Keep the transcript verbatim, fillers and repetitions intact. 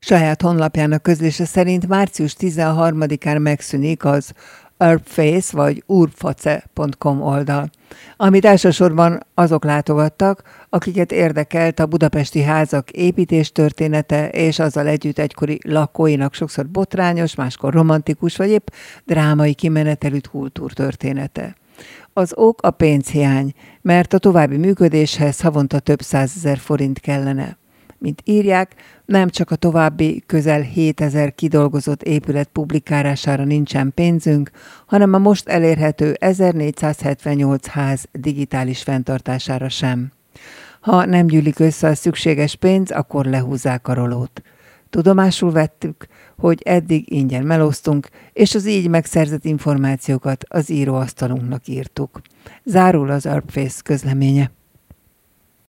Saját honlapjának közlése szerint március tizenharmadikán megszűnik az urbface vagy urbface pont com oldal, amit elsősorban azok látogattak, akiket érdekelt a budapesti házak építés története, és azzal együtt egykori lakóinak sokszor botrányos, máskor romantikus, vagy épp drámai kimenetelű kultúrtörténete. Az ok a pénzhiány, mert a további működéshez havonta több százezer forint kellene. Mint írják, nem csak a további közel hétezer kidolgozott épület publikálására nincsen pénzünk, hanem a most elérhető ezernégyszázhetvennyolc ház digitális fenntartására sem. Ha nem gyűlik össze a szükséges pénz, akkor lehúzzák a rolót. Tudomásul vettük, hogy eddig ingyen melóztunk, és az így megszerzett információkat az íróasztalunknak írtuk. Zárul az Urbface közleménye.